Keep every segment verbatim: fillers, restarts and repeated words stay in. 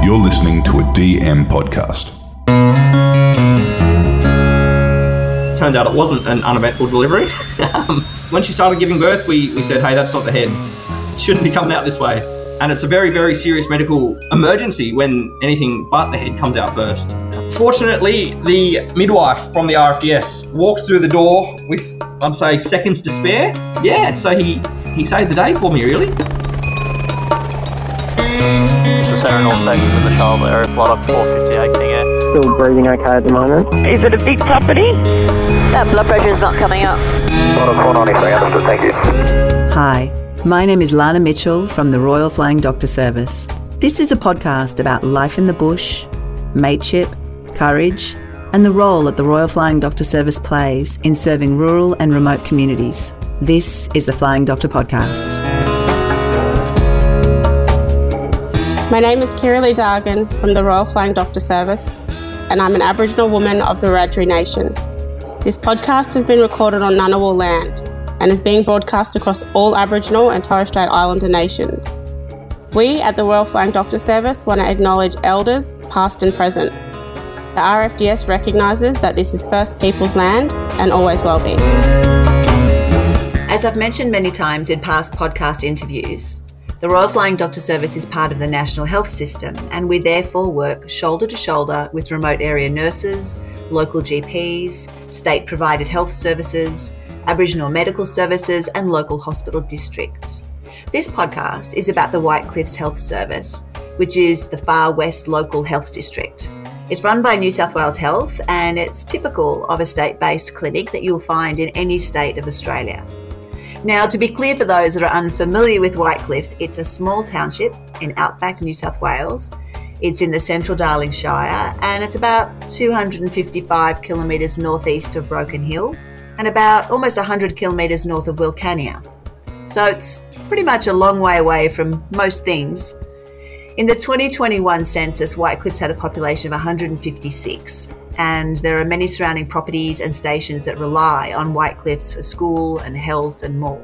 You're listening to a D M podcast. Turns out it wasn't an uneventful delivery. um, when she started giving birth, we, we said, hey, that's not the head. It shouldn't be coming out this way. And it's a very, very serious medical emergency when anything but the head comes out first. Fortunately, the midwife from the R F D S walked through the door with, I'd say, seconds to spare. Yeah, so he, he saved the day for me, really. Serenal section of the child area, flight up four fifty-eight, King Air. Still breathing okay at the moment. Is it a big property? That blood pressure is not coming up. Flight up four ninety-three, understood, thank you. Hi, my name is Lana Mitchell from the Royal Flying Doctor Service. This is a podcast about life in the bush, mateship, courage, and the role that the Royal Flying Doctor Service plays in serving rural and remote communities. This is the Flying Doctor Podcast. My name is Kira Lee Dargan from the Royal Flying Doctor Service, and I'm an Aboriginal woman of the Wiradjuri Nation. This podcast has been recorded on Ngunnawal land and is being broadcast across all Aboriginal and Torres Strait Islander nations. We at the Royal Flying Doctor Service want to acknowledge elders, past and present. The R F D S recognises that this is First Peoples land and always will be. As I've mentioned many times in past podcast interviews, the Royal Flying Doctor Service is part of the National Health System, and we therefore work shoulder to shoulder with remote area nurses, local G Ps, state-provided health services, Aboriginal medical services and local hospital districts. This podcast is about the White Cliffs Health Service, which is the Far West Local Health District. It's run by New South Wales Health, and it's typical of a state-based clinic that you'll find in any state of Australia. Now, to be clear for those that are unfamiliar with White Cliffs, it's a small township in outback New South Wales. It's in the central Darling Shire, and it's about two hundred fifty-five kilometres northeast of Broken Hill and about almost one hundred kilometres north of Wilcannia. So it's pretty much a long way away from most things. In the twenty twenty-one census, White Cliffs had a population of one hundred fifty-six. And there are many surrounding properties and stations that rely on White Cliffs for school and health and more.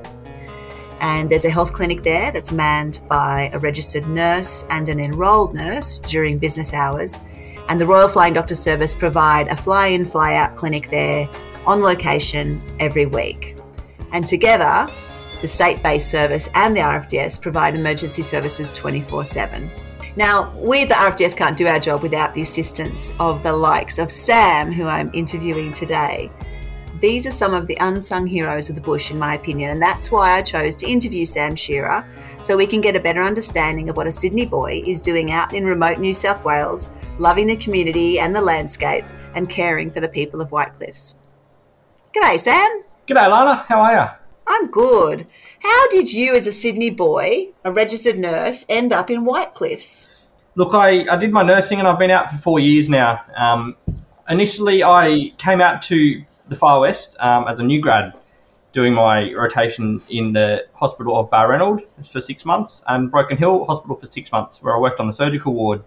And there's a health clinic there that's manned by a registered nurse and an enrolled nurse during business hours. And the Royal Flying Doctor Service provide a fly-in, fly-out clinic there on location every week. And together, the state-based service and the R F D S provide emergency services twenty-four seven. Now, we at the R F D S can't do our job without the assistance of the likes of Sam, who I'm interviewing today. These are some of the unsung heroes of the bush, in my opinion, and that's why I chose to interview Sam Shearer, so we can get a better understanding of what a Sydney boy is doing out in remote New South Wales, loving the community and the landscape, and caring for the people of White Cliffs. G'day, Sam. G'day, Lana. How are you? I'm good. How did you, as a Sydney boy, a registered nurse, end up in White Cliffs? Look, I, I did my nursing and I've been out for four years now. Um, initially, I came out to the Far West um, as a new grad, doing my rotation in the hospital of Balranald for six months and Broken Hill Hospital for six months, where I worked on the surgical ward.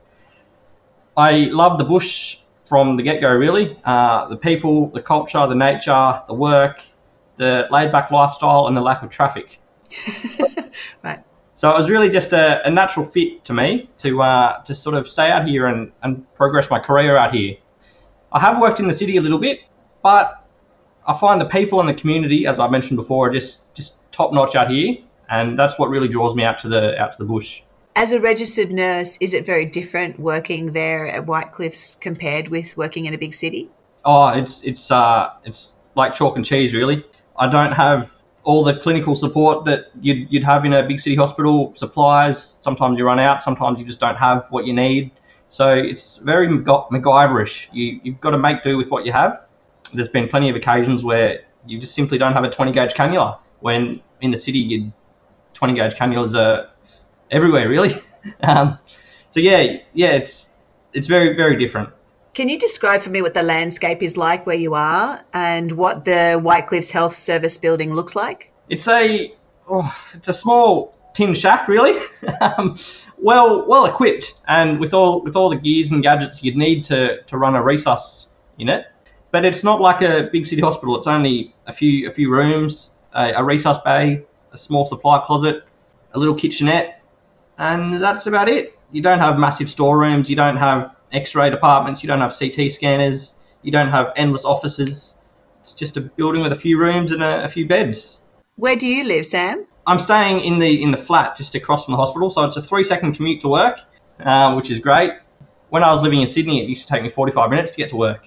I loved the bush from the get-go, really. Uh, the people, the culture, the nature, the work, the laid-back lifestyle and the lack of traffic. Right. So it was really just a, a natural fit to me to uh, to sort of stay out here and, and progress my career out here. I have worked in the city a little bit, but I find the people and the community, as I mentioned before, are just, just top-notch out here, and that's what really draws me out to the out to the bush. As a registered nurse, is it very different working there at White Cliffs compared with working in a big city? Oh, it's it's uh it's like chalk and cheese, really. I don't have all the clinical support that you'd, you'd have in a big city hospital. Supplies, sometimes you run out, sometimes you just don't have what you need. So it's very MacGyverish. You, you've got to make do with what you have. There's been plenty of occasions where you just simply don't have a twenty gauge cannula, when in the city you'd twenty gauge cannulas are everywhere, really. um, so yeah, yeah, it's it's very, very different. Can you describe for me what the landscape is like where you are and what the White Cliffs Health Service building looks like? It's a oh, it's a small tin shack, really. um, well well equipped and with all with all the gears and gadgets you'd need to, to run a resus unit. But it's not like a big city hospital. It's only a few a few rooms, a, a resus bay, a small supply closet, a little kitchenette, and that's about it. you don't have massive storerooms, you don't have X-ray departments, you don't have C T scanners, you don't have endless offices. It's just a building with a few rooms and a, a few beds. Where do you live, Sam? I'm staying in the in the flat just across from the hospital, so it's a three-second commute to work, uh, which is great. When I was living in Sydney, it used to take me forty-five minutes to get to work.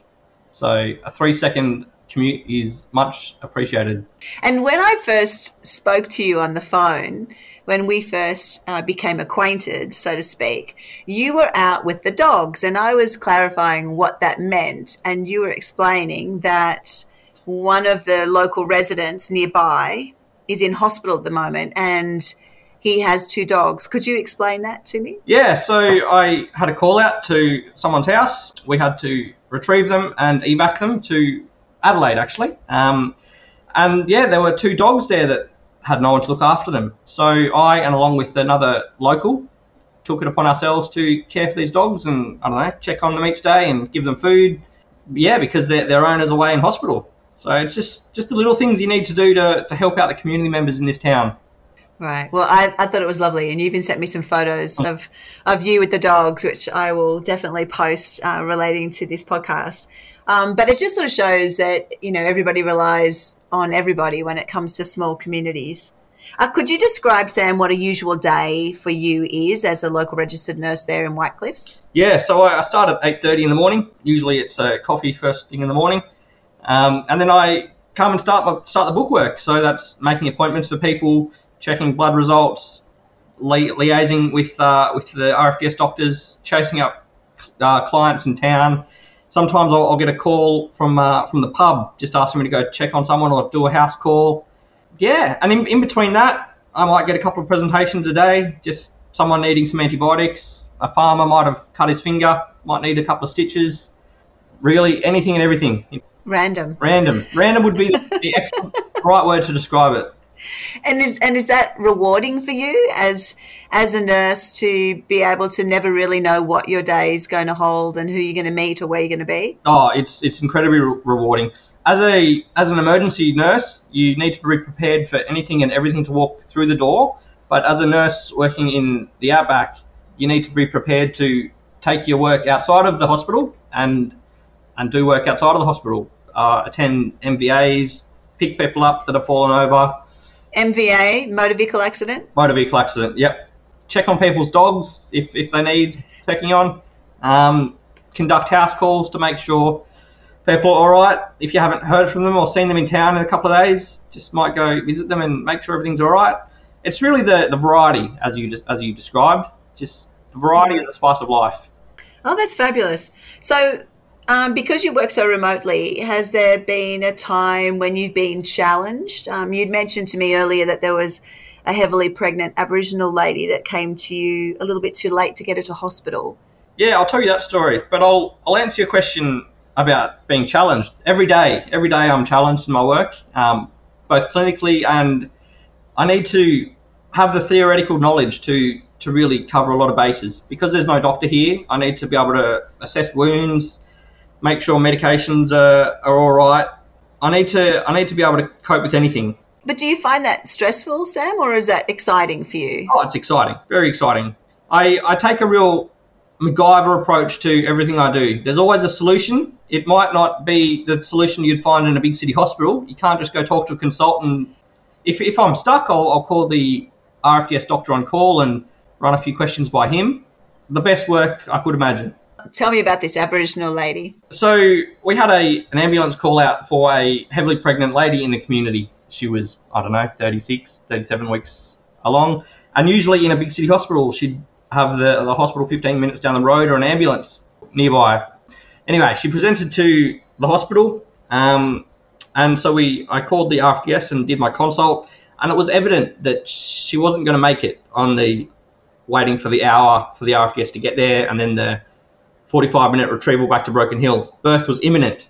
So a three-second commute is much appreciated. And when I first spoke to you on the phone, when we first uh, became acquainted, so to speak, you were out with the dogs, and I was clarifying what that meant, and you were explaining that one of the local residents nearby is in hospital at the moment and he has two dogs. Could you explain that to me? Yeah, so I had a call out to someone's house. We had to retrieve them and evac them to Adelaide, actually. Um, and yeah, there were two dogs there that had no one to look after them. So I, and along with another local, took it upon ourselves to care for these dogs and, I don't know, check on them each day and give them food. Yeah, because their their owner's away in hospital. So it's just, just the little things you need to do to, to help out the community members in this town. Right. Well, I, I thought it was lovely, and you even sent me some photos of, of you with the dogs, which I will definitely post uh, relating to this podcast. Um, but it just sort of shows that, you know, everybody relies on everybody when it comes to small communities. Uh, could you describe, Sam, what a usual day for you is as a local registered nurse there in White Cliffs? Yeah, so I start at eight thirty in the morning. Usually it's a coffee first thing in the morning. Um, and then I come and start start the bookwork. So that's making appointments for people, checking blood results, li- liaising with uh, with the R F D S doctors, chasing up uh, clients in town. Sometimes I'll, I'll get a call from uh, from the pub just asking me to go check on someone or do a house call. Yeah, and in, in between that, I might get a couple of presentations a day, just someone needing some antibiotics. A farmer might have cut his finger, might need a couple of stitches. Really, anything and everything. Random. Random. Random would be the excellent right word to describe it. And is and is that rewarding for you as as a nurse to be able to never really know what your day is going to hold and who you're going to meet or where you're going to be? Oh, it's it's incredibly re- rewarding. As a as an emergency nurse, you need to be prepared for anything and everything to walk through the door. But as a nurse working in the outback, you need to be prepared to take your work outside of the hospital and and do work outside of the hospital. Uh, attend M V As, pick people up that have fallen over. M V A, motor vehicle accident? Motor vehicle accident, yep. Check on people's dogs if, if they need checking on. Um, conduct house calls to make sure people are all right. If you haven't heard from them or seen them in town in a couple of days, just might go visit them and make sure everything's all right. It's really the, the variety, as you just, as you described. Just the variety is the spice of life. Oh, that's fabulous. So um, because you work so remotely, has there been a time when you've been challenged? Um, you'd mentioned to me earlier that there was a heavily pregnant Aboriginal lady that came to you a little bit too late to get her to hospital. Yeah, I'll tell you that story, but I'll I'll answer your question about being challenged. Every day, every day I'm challenged in my work, um, both clinically, and I need to have the theoretical knowledge to, to really cover a lot of bases. Because there's no doctor here, I need to be able to assess wounds, make sure medications are, are all right. I need to I need to be able to cope with anything. But do you find that stressful, Sam, or is that exciting for you? Oh, it's exciting, very exciting. I, I take a real MacGyver approach to everything I do. There's always a solution. It might not be the solution you'd find in a big city hospital. You can't just go talk to a consultant. If if I'm stuck, I'll, I'll call the R F D S doctor on call and run a few questions by him. The best work I could imagine. Tell me about this Aboriginal lady. So we had a an ambulance call out for a heavily pregnant lady in the community. She was, I don't know, thirty-six, thirty-seven weeks along. And usually in a big city hospital, she'd have the, the hospital fifteen minutes down the road or an ambulance nearby. Anyway, she presented to the hospital. Um, and so we, I called the R F D S and did my consult. And it was evident that she wasn't going to make it on the waiting for the hour for the R F D S to get there and then the forty-five minute retrieval back to Broken Hill. Birth was imminent.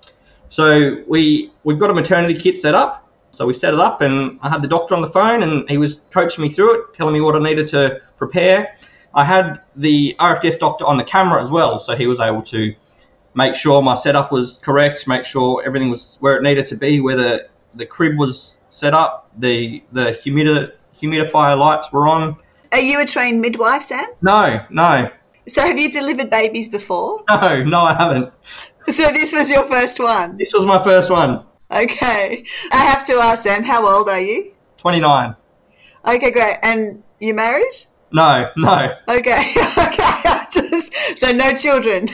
So we, we've got a maternity kit set up. So we set it up and I had the doctor on the phone and he was coaching me through it, telling me what I needed to prepare. I had the R F D S doctor on the camera as well, so he was able to make sure my setup was correct, make sure everything was where it needed to be, where the, the crib was set up, the the humidi- humidifier lights were on. Are you a trained midwife, Sam? No, no, So have you delivered babies before? no, no, I haven't. So this was your first one? This was my first one. Okay. I have to ask, Sam, how old are you? twenty-nine. Okay, great. And you married? No, no. Okay. Okay. Just, so no children.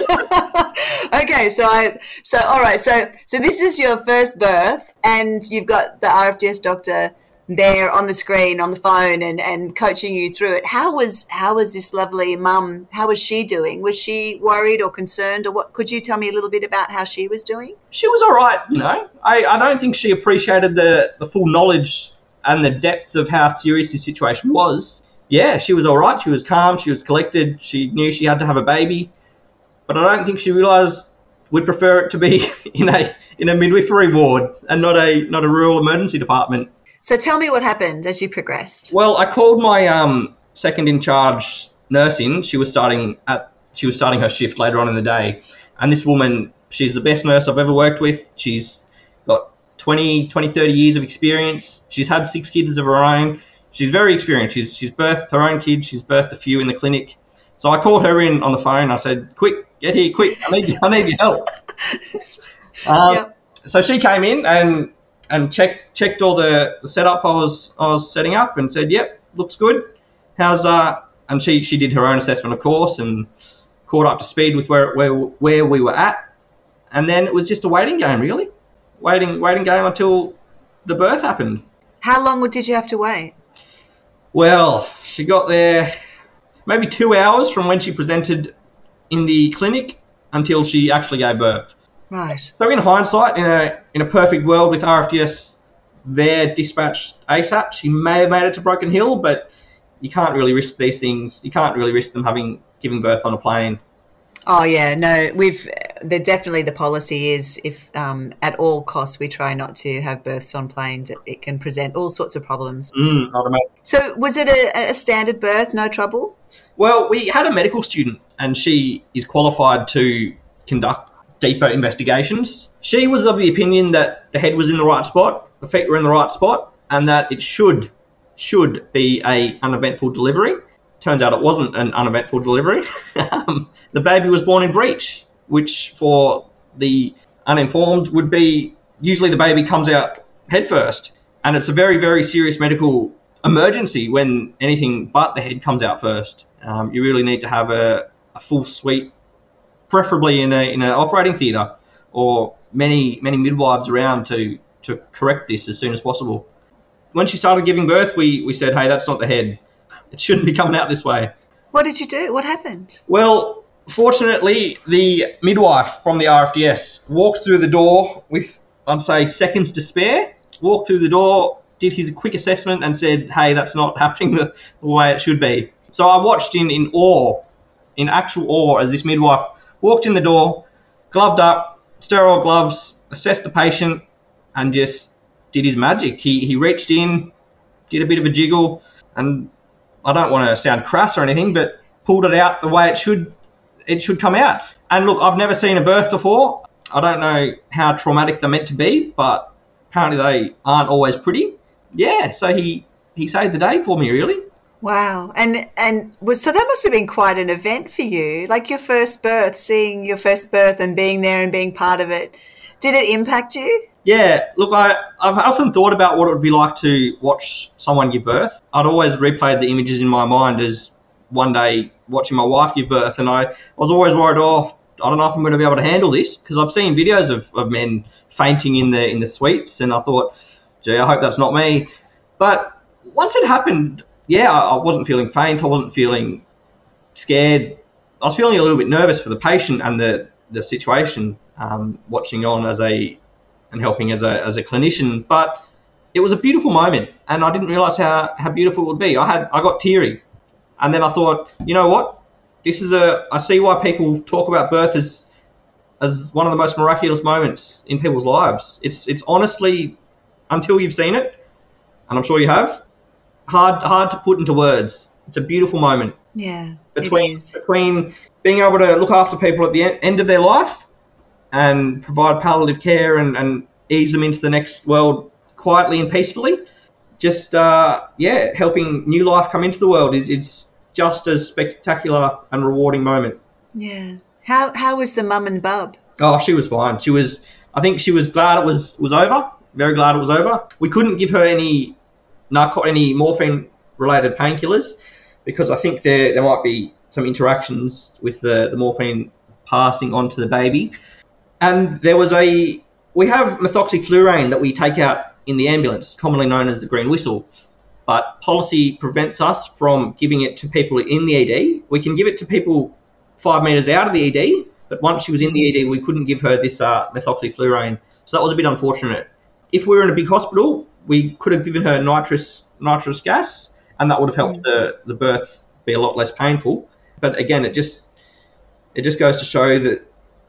Okay. So I. So all right. So so this is your first birth, and you've got the R F D S doctor there on the screen, on the phone, and, and coaching you through it. How was how was this lovely mum? How was she doing? Was she worried or concerned, or what? Could you tell me a little bit about how she was doing? She was all right, you know. I, I don't think she appreciated the, the full knowledge and the depth of how serious this situation was. Yeah, she was all right. She was calm. She was collected. She knew she had to have a baby. But I don't think she realised we'd prefer it to be in a in a midwifery ward and not a not a rural emergency department. So tell me what happened as you progressed. Well, I called my um, second in charge nurse in. She was starting at she was starting her shift later on in the day, and this woman, she's the best nurse I've ever worked with. She's got twenty, twenty, thirty years of experience. She's had six kids of her own. She's very experienced. She's she's birthed her own kids. She's birthed a few in the clinic. So I called her in on the phone. I said, "Quick, get here, quick! I need I need your help." Um, Yep. So she came in and. and checked checked all the, the setup I was I was setting up and said, "Yep, looks good. How's uh?" And she, she did her own assessment, of course, and caught up to speed with where where where we were at. And then it was just a waiting game, really, waiting waiting game until the birth happened. How long did you have to wait? Well, she got there maybe two hours from when she presented in the clinic until she actually gave birth. Right. So in hindsight, in a in a perfect world with R F D S there dispatched ASAP, she may have made it to Broken Hill, but you can't really risk these things. You can't really risk them having giving birth on a plane. Oh yeah, no, we've the definitely the policy is if um, at all costs we try not to have births on planes. It, it can present all sorts of problems. Mm, I'd imagine. So was it a, a standard birth, no trouble? Well, we had a medical student, and she is qualified to conduct deeper investigations. She was of the opinion that the head was in the right spot, the feet were in the right spot, and that it should should be a uneventful delivery. Turns out it wasn't an uneventful delivery. um, the baby was born in breech, which for the uninformed would be usually the baby comes out head first, and it's a very, very serious medical emergency when anything but the head comes out first. Um, you really need to have a, a full suite, preferably in a in an operating theatre, or many many midwives around to to correct this as soon as possible. When she started giving birth, we we said, "Hey, that's not the head. It shouldn't be coming out this way." What did you do? What happened? Well, fortunately, the midwife from the R F D S walked through the door with, I'd say, seconds to spare. Walked through the door, did his quick assessment, and said, "Hey, that's not happening the, the way it should be." So I watched in in awe, in actual awe, as this midwife walked in the door, gloved up, sterile gloves, assessed the patient, and just did his magic. He he reached in, did a bit of a jiggle, and I don't want to sound crass or anything, but pulled it out the way it should it should come out. And look, I've never seen a birth before. I don't know how traumatic they're meant to be, but apparently they aren't always pretty. Yeah, so he, he saved the day for me, really. Wow. And and was so that must have been quite an event for you, like your first birth, seeing your first birth and being there and being part of it. Did it impact you? Yeah, look, I, I've often thought about what it would be like to watch someone give birth. I'd always replayed the images in my mind as one day watching my wife give birth, and I, I was always worried, oh, I don't know if I'm going to be able to handle this, because I've seen videos of, of men fainting in the in the suites, and I thought, gee, I hope that's not me. But once it happened, yeah, I, I wasn't feeling faint, I wasn't feeling scared. I was feeling a little bit nervous for the patient and the, the situation, um, watching on as a and helping as a as a clinician, but it was a beautiful moment, and I didn't realise how, how beautiful it would be. I had I got teary, and then I thought, you know what, this is a I see why people talk about birth as as one of the most miraculous moments in people's lives. It's it's honestly, until you've seen it, and I'm sure you have, hard hard to put into words. It's a beautiful moment. Yeah, between it is. between being able to look after people at the end of their life and provide palliative care and, and ease them into the next world quietly and peacefully. just, uh, yeah, helping new life come into the world is it's just a spectacular and rewarding moment. Yeah. How how was the mum and bub? Oh, she was fine. She was, I think she was glad it was, was over, very glad it was over. We couldn't give her any narco- any morphine-related painkillers because I think there there might be some interactions with the, the morphine passing on to the baby. And there was a, we have methoxyflurane that we take out in the ambulance, commonly known as the green whistle, but policy prevents us from giving it to people in the E D. We can give it to people five metres out of the E D, but once she was in the E D, we couldn't give her this uh, methoxyflurane. So that was a bit unfortunate. If we were in a big hospital, we could have given her nitrous nitrous gas, and that would have helped the, the birth be a lot less painful. But again, it just it just goes to show that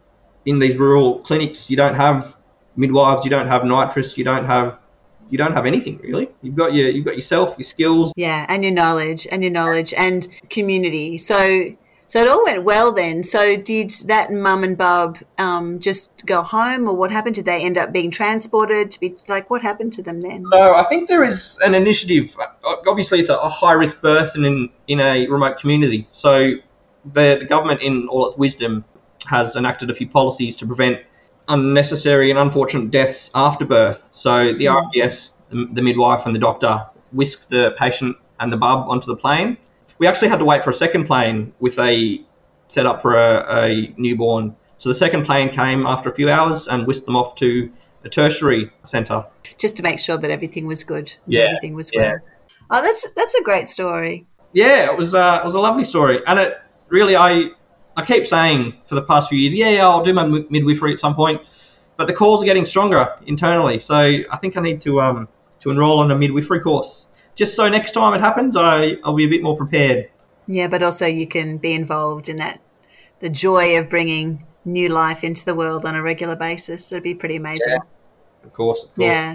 in these rural clinics, you don't have midwives, you don't have nitrous, you don't have you don't have anything really. You've got your you've got yourself, your skills. Yeah, and your knowledge, and your knowledge, and community. So. So it all went well then. So did that mum and bub um, just go home, or what happened? Did they end up being transported to be like? What happened to them then? No, I think there is an initiative. Obviously, it's a high risk birth and in in a remote community. So the the government, in all its wisdom, has enacted a few policies to prevent unnecessary and unfortunate deaths after birth. So the R F D S, the, the midwife and the doctor, whisked the patient and the bub onto the plane. We actually had to wait for a second plane with a set up for a, a newborn. So the second plane came after a few hours and whisked them off to a tertiary centre. Just to make sure that everything was good. Yeah, everything was yeah. well. Oh, that's that's a great story. Yeah, it was uh, it was a lovely story, and it really I I keep saying for the past few years, yeah, yeah, I'll do my midwifery at some point, but the calls are getting stronger internally, so I think I need to um to enrol on a midwifery course. Just so next time it happens, I, I'll be a bit more prepared. Yeah, but also you can be involved in that, the joy of bringing new life into the world on a regular basis. It'd be pretty amazing. Yeah, of course, of course. Yeah.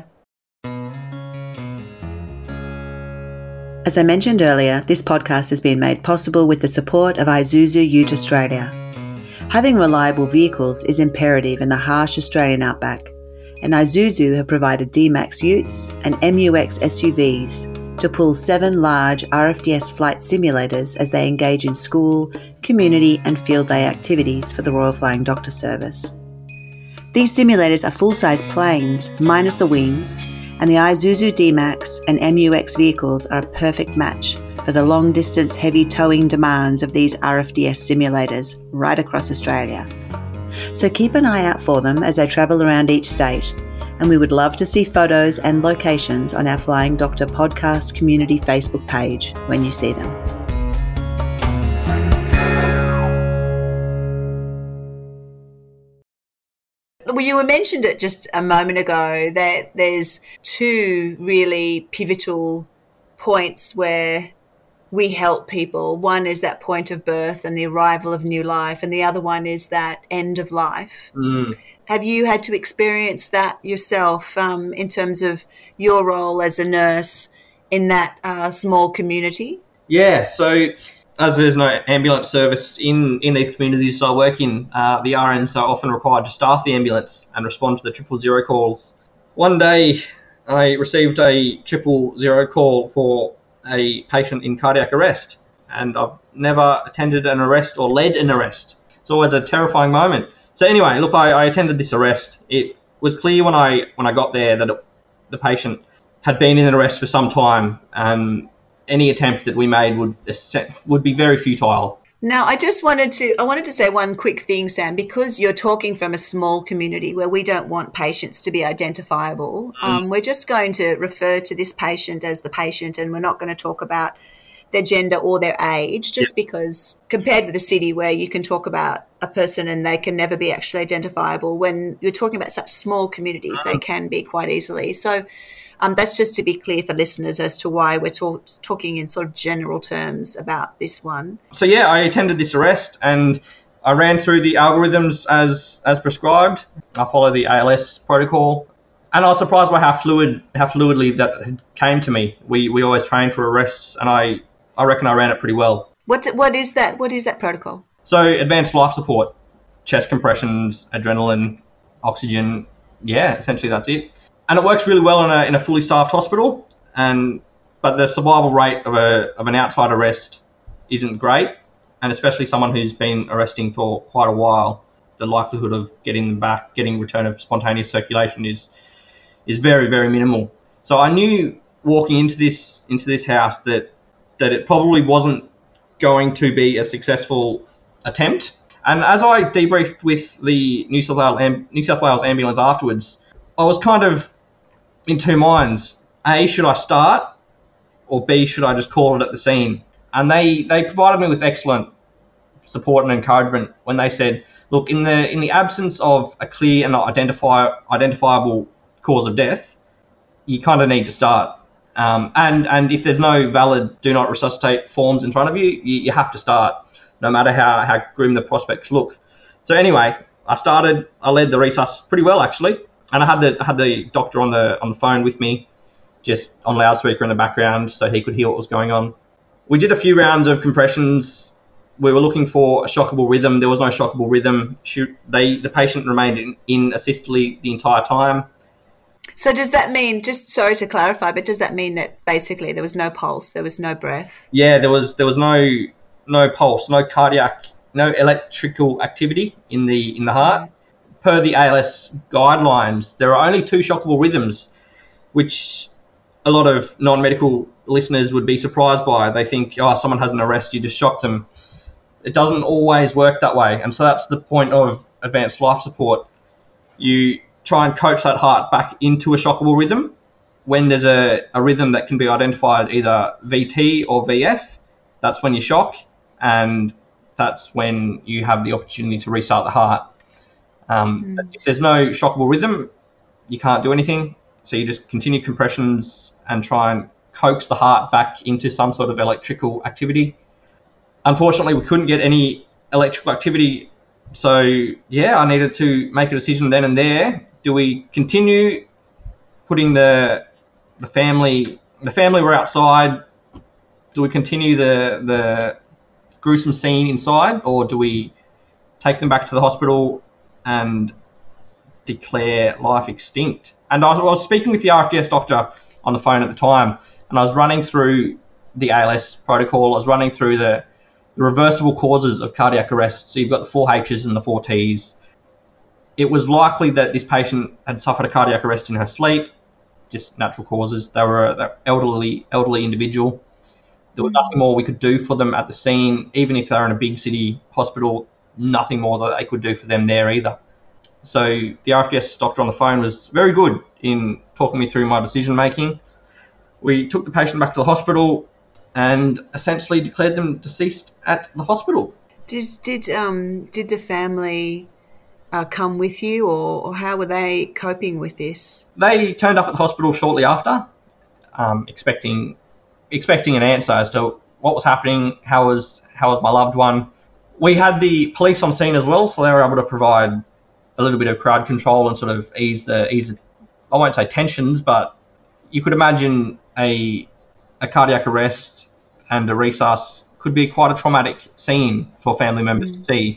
As I mentioned earlier, this podcast has been made possible with the support of Isuzu Ute Australia. Having reliable vehicles is imperative in the harsh Australian outback, and Isuzu have provided D-Max Utes and M U X S U Vs to pull seven large R F D S flight simulators as they engage in school, community and field day activities for the Royal Flying Doctor Service. These simulators are full-size planes, minus the wings, and the Isuzu D-Max and M U X vehicles are a perfect match for the long-distance heavy towing demands of these R F D S simulators right across Australia. So keep an eye out for them as they travel around each state, and we would love to see photos and locations on our Flying Doctor podcast community Facebook page when you see them. Well, you mentioned it just a moment ago that there's two really pivotal points where we help people. One is that point of birth and the arrival of new life, and the other one is that end of life. Mm. Have you had to experience that yourself um, in terms of your role as a nurse in that uh, small community? Yeah, so as there's no ambulance service in, in these communities I work in, uh, the R Ns are often required to staff the ambulance and respond to the triple zero calls. One day I received a triple zero call for a patient in cardiac arrest, and I've never attended an arrest or led an arrest. It's always a terrifying moment. So anyway, look, I, I attended this arrest. It was clear when I when I got there that it, the patient had been in an arrest for some time, and any attempt that we made would would be very futile. Now, I just wanted to I wanted to say one quick thing, Sam, because you're talking from a small community where we don't want patients to be identifiable. Mm. Um, we're just going to refer to this patient as the patient, and we're not going to talk about their gender or their age, just yep. because compared with the city where you can talk about a person and they can never be actually identifiable, when you're talking about such small communities, mm. they can be quite easily. So um, that's just to be clear for listeners as to why we're talk- talking in sort of general terms about this one. So, yeah, I attended this arrest and I ran through the algorithms as as prescribed. I followed the A L S protocol. And I was surprised by how fluid, how fluidly that came to me. We we always train for arrests, and I, I reckon I ran it pretty well. What what is that? What is that protocol? So advanced life support, chest compressions, adrenaline, oxygen. Yeah, essentially that's it. And it works really well in a in a fully staffed hospital. and but the survival rate of a of an outside arrest isn't great, and especially someone who's been arresting for quite a while, the likelihood of getting them back, getting return of spontaneous circulation is is very, very minimal. So I knew walking into this into this house that that it probably wasn't going to be a successful attempt. And as I debriefed with the New South Wales, New South Wales ambulance afterwards, I was kind of in two minds. A, should I start? Or B, should I just call it at the scene? And they, they provided me with excellent support and encouragement when they said, look, in the in the absence of a clear and identify, identifiable cause of death, you kind of need to start. Um, and, and if there's no valid do not resuscitate forms in front of you, you, you have to start, no matter how, how grim the prospects look. So anyway, I started, I led the resus pretty well actually, and I had the I had the doctor on the on the phone with me, just on loudspeaker in the background so he could hear what was going on. We did a few rounds of compressions. We were looking for a shockable rhythm. There was no shockable rhythm. She, they, the patient remained in, in asystole the entire time. So does that mean, just sorry to clarify, but does that mean that basically there was no pulse, there was no breath? Yeah, there was there was no no pulse, no cardiac, no electrical activity in the in the heart. Per the A L S guidelines, there are only two shockable rhythms, which a lot of non-medical listeners would be surprised by. They think, oh, someone has an arrest, you just shock them. It doesn't always work that way. And so that's the point of advanced life support. You try and coach that heart back into a shockable rhythm. When there's a, a rhythm that can be identified either V T or V F, that's when you shock, and that's when you have the opportunity to restart the heart. Um, mm. If there's no shockable rhythm, you can't do anything. So you just continue compressions and try and coax the heart back into some sort of electrical activity. Unfortunately, we couldn't get any electrical activity. So, yeah, I needed to make a decision then and there. Do we continue putting the the family, the family were outside, do we continue the, the gruesome scene inside, or do we take them back to the hospital and declare life extinct? And I was, I was speaking with the R F D S doctor on the phone at the time, and I was running through the A L S protocol. I was running through the, the reversible causes of cardiac arrest. So you've got the four H's and the four T's. It was likely that this patient had suffered a cardiac arrest in her sleep, just natural causes. They were an elderly, elderly individual. There was nothing more we could do for them at the scene, even if they're in a big city hospital, nothing more that they could do for them there either. So the R F D S doctor on the phone was very good in talking me through my decision making. We took the patient back to the hospital and essentially declared them deceased at the hospital. Did did um did the family uh, come with you, or, or how were they coping with this? They turned up at the hospital shortly after, um, expecting expecting an answer as to what was happening, how was how was my loved one. We had the police on scene as well, so they were able to provide a little bit of crowd control and sort of ease the ease. I won't say tensions, but you could imagine a a cardiac arrest and a resus could be quite a traumatic scene for family members mm. to see.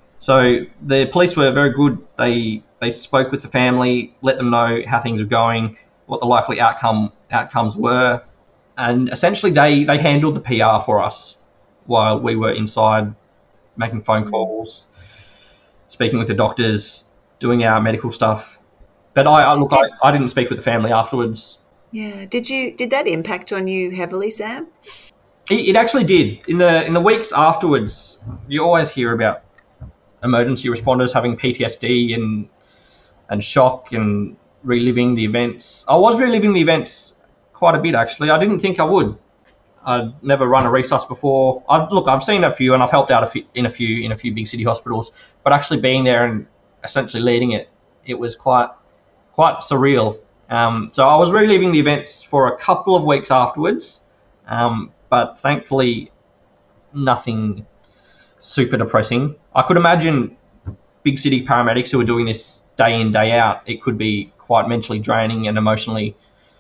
So the police were very good. They they spoke with the family, let them know how things were going, what the likely outcome outcomes were, and essentially they, they handled the P R for us while we were inside making phone calls, speaking with the doctors, doing our medical stuff. But I, I look, did, I, I didn't speak with the family afterwards. Yeah. Did you? Did that impact on you heavily, Sam? It, it actually did. In the in the weeks afterwards, you always hear about emergency responders having P T S D and and shock and reliving the events. I was reliving the events quite a bit actually. I didn't think I would. I'd never run a resus before. I've, look, I've seen a few and I've helped out a few, in a few in a few big city hospitals, but actually being there and essentially leading it, it was quite quite surreal. Um, so I was reliving the events for a couple of weeks afterwards, um, but thankfully nothing super depressing. I could imagine big city paramedics who are doing this day in, day out, it could be quite mentally draining and emotionally,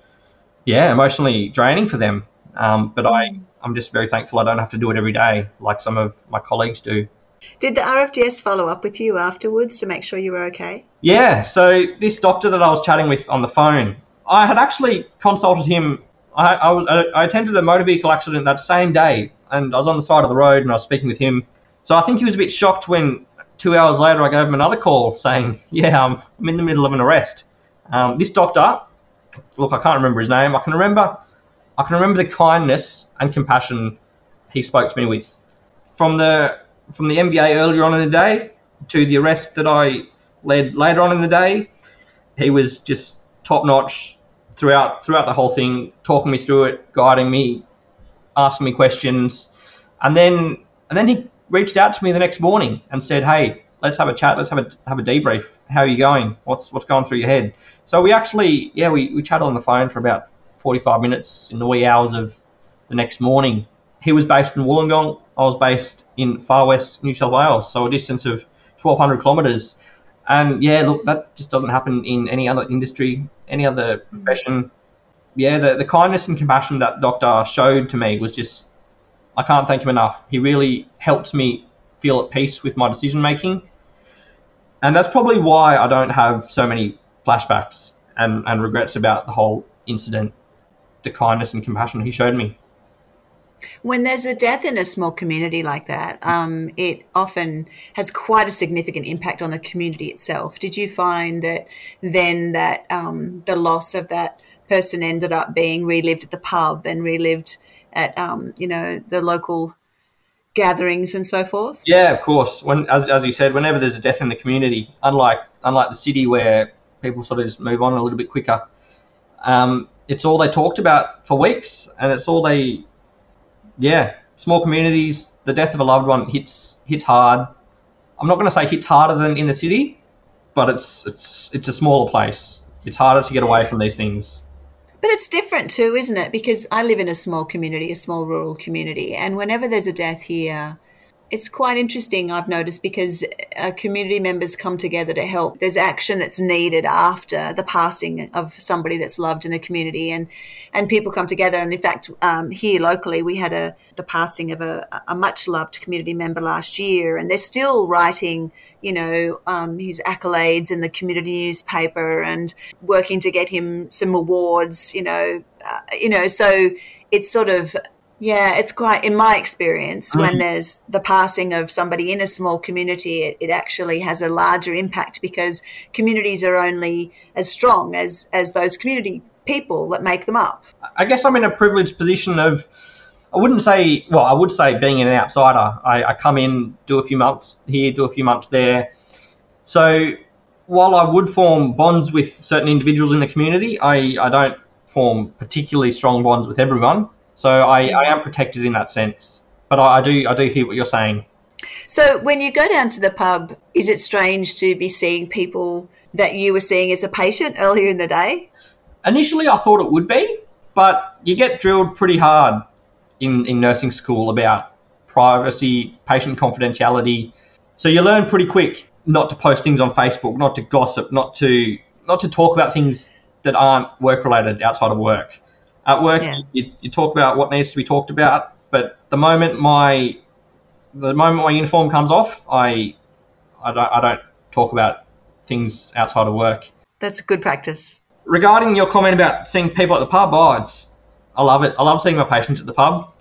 yeah, emotionally draining for them. Um, but I, I'm just very thankful I don't have to do it every day like some of my colleagues do. Did the R F D S follow up with you afterwards to make sure you were okay? Yeah, so this doctor that I was chatting with on the phone, I had actually consulted him I, I was I attended a motor vehicle accident that same day, and I was on the side of the road and I was speaking with him. So I think he was a bit shocked when two hours later I gave him another call saying, yeah, I'm, I'm in the middle of an arrest. Um, this doctor, look, I can't remember his name. I can remember, I can remember the kindness and compassion he spoke to me with. From the from the M V A earlier on in the day to the arrest that I led later on in the day, he was just top notch throughout throughout the whole thing, talking me through it, guiding me, asking me questions, and then and then he reached out to me the next morning and said, "Hey, let's have a chat. Let's have a have a debrief. How are you going? What's what's going through your head?" So we actually, yeah, we, we chatted on the phone for about forty-five minutes in the wee hours of the next morning. He was based in Wollongong. I was based in far west New South Wales, so a distance of twelve hundred kilometres. And yeah, look, that just doesn't happen in any other industry, any other profession. Yeah, the, the kindness and compassion that doctor showed to me was just, I can't thank him enough. He really helped me feel at peace with my decision making. And that's probably why I don't have so many flashbacks and, and regrets about the whole incident, the kindness and compassion he showed me. When there's a death in a small community like that, um, it often has quite a significant impact on the community itself. Did you find that then that um, the loss of that person ended up being relived at the pub and relived at, um, you know, the local gatherings and so forth? Yeah, of course. When, as as you said, whenever there's a death in the community, unlike unlike the city where people sort of just move on a little bit quicker, um, it's all they talked about for weeks, and it's all they. Yeah, small communities, the death of a loved one hits hits hard. I'm not going to say hits harder than in the city, but it's it's it's a smaller place. It's harder to get away from these things. But it's different too, isn't it? Because I live in a small community, a small rural community, and whenever there's a death here, it's quite interesting, I've noticed, because uh, community members come together to help. There's action that's needed after the passing of somebody that's loved in the community, and, and people come together. And in fact, um, here locally, we had a the passing of a, a much-loved community member last year, and they're still writing, you know, um, his accolades in the community newspaper and working to get him some awards, you know, uh, you know, so it's sort of... Yeah, it's quite, in my experience, mm. when there's the passing of somebody in a small community, it, it actually has a larger impact because communities are only as strong as, as those community people that make them up. I guess I'm in a privileged position of, I wouldn't say, well, I would say being an outsider. I, I come in, do a few months here, do a few months there. So while I would form bonds with certain individuals in the community, I, I don't form particularly strong bonds with everyone. So I, I am protected in that sense, but I, I do I do hear what you're saying. So when you go down to the pub, is it strange to be seeing people that you were seeing as a patient earlier in the day? Initially, I thought it would be, but you get drilled pretty hard in, in nursing school about privacy, patient confidentiality. So you learn pretty quick not to post things on Facebook, not to gossip, not to not to talk about things that aren't work related outside of work. At work, yeah. you, you talk about what needs to be talked about, but the moment my the moment my uniform comes off, I I don't, I don't talk about things outside of work. That's good practice. Regarding your comment about seeing people at the pub, oh, it's I love it. I love seeing my patients at the pub.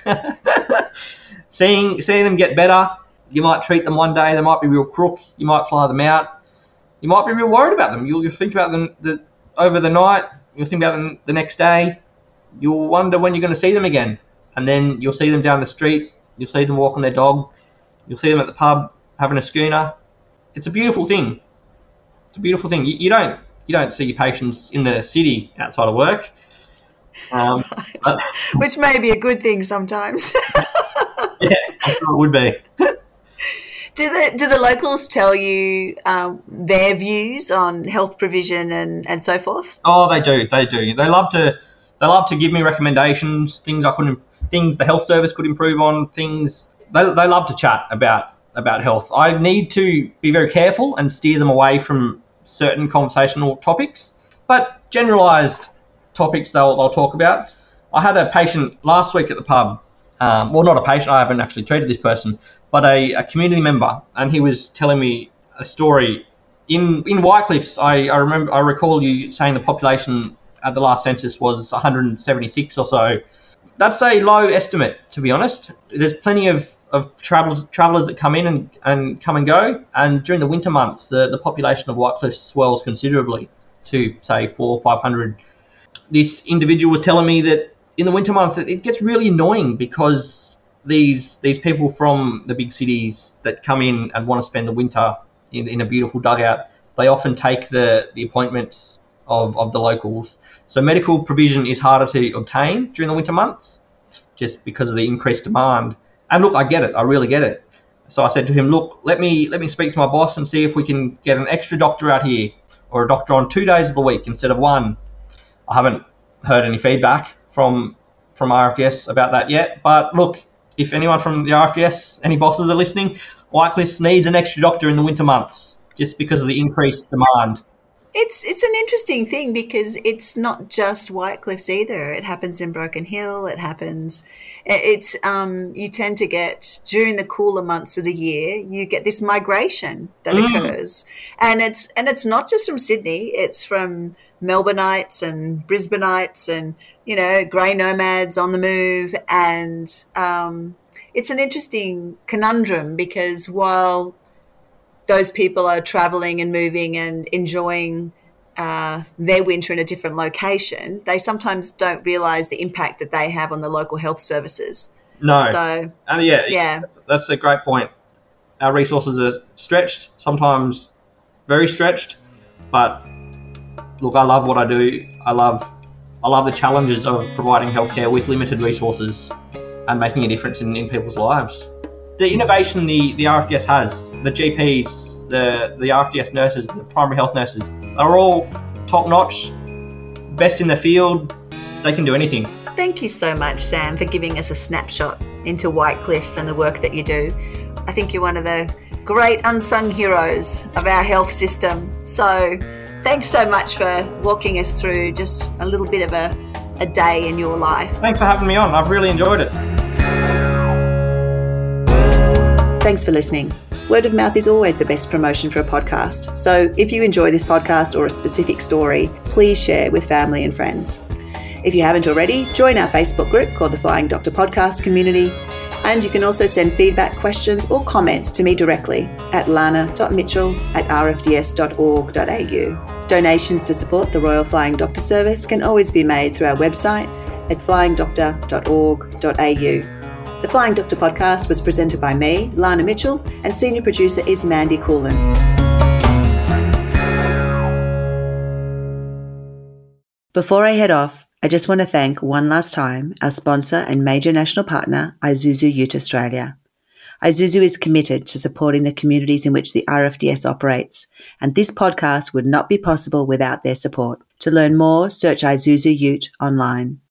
seeing seeing them get better. You might treat them one day, they might be real crook. You might fly them out. You might be real worried about them. You'll, you'll think about them the, over the night. You'll think about them the next day. You'll wonder when you're going to see them again. And then you'll see them down the street. You'll see them walking their dog. You'll see them at the pub having a schooner. It's a beautiful thing. It's a beautiful thing. You, you don't you don't see your patients in the city outside of work. Um, but, Which may be a good thing sometimes. yeah, I'm sure it would be. Do the do the locals tell you um, their views on health provision and, and so forth? Oh, they do. They do. They love to. They love to give me recommendations, things I couldn't, things the health service could improve on, things they they love to chat about about health. I need to be very careful and steer them away from certain conversational topics, but generalised topics they'll they'll talk about. I had a patient last week at the pub. Um, well, not a patient. I haven't actually treated this person, but a, a community member, and he was telling me a story. In in Whitecliffs, I, I remember I recall you saying the population at the last census was one hundred seventy-six or so. That's a low estimate, to be honest. There's plenty of, of travelers, travelers that come in and, and come and go. And during the winter months, the, the population of White Cliffs swells considerably to, say, four or five hundred. This individual was telling me that in the winter months, it, it gets really annoying because these these people from the big cities that come in and want to spend the winter in, in a beautiful dugout, they often take the, the appointments of, of the locals. So medical provision is harder to obtain during the winter months just because of the increased demand. And look, I get it. I really get it. So I said to him, look, let me let me speak to my boss and see if we can get an extra doctor out here, or a doctor on two days of the week instead of one. I haven't heard any feedback from from R F D S about that yet. But look, if anyone from the R F D S, any bosses are listening, White Cliffs needs an extra doctor in the winter months just because of the increased demand. It's it's an interesting thing because it's not just White Cliffs either. It happens in Broken Hill. It happens. It's um you tend to get during the cooler months of the year, you get this migration that mm. occurs, and it's and it's not just from Sydney. It's from Melbourneites and Brisbaneites and you know grey nomads on the move, and um, it's an interesting conundrum because while those people are travelling and moving and enjoying uh, their winter in a different location, they sometimes don't realise the impact that they have on the local health services. No. So, and yeah, yeah, that's a great point. Our resources are stretched, sometimes very stretched, but look, I love what I do. I love, I love the challenges of providing healthcare with limited resources and making a difference in, in people's lives. The innovation the, the R F D S has, the G Ps, the, the R F D S nurses, the primary health nurses, are all top-notch, best in the field. They can do anything. Thank you so much, Sam, for giving us a snapshot into White Cliffs and the work that you do. I think you're one of the great unsung heroes of our health system. So thanks so much for walking us through just a little bit of a, a day in your life. Thanks for having me on. I've really enjoyed it. Thanks for listening. Word of mouth is always the best promotion for a podcast. So if you enjoy this podcast or a specific story, please share with family and friends. If you haven't already, join our Facebook group called the Flying Doctor Podcast Community. And you can also send feedback, questions or comments to me directly at lana dot mitchell at r f d s dot org dot a u. Donations to support the Royal Flying Doctor Service can always be made through our website at flying doctor dot org dot a u. The Flying Doctor Podcast was presented by me, Lana Mitchell, and senior producer is Mandy Coolin. Before I head off, I just want to thank one last time our sponsor and major national partner, Isuzu Ute Australia. Isuzu is committed to supporting the communities in which the R F D S operates, and this podcast would not be possible without their support. To learn more, search Isuzu Ute online.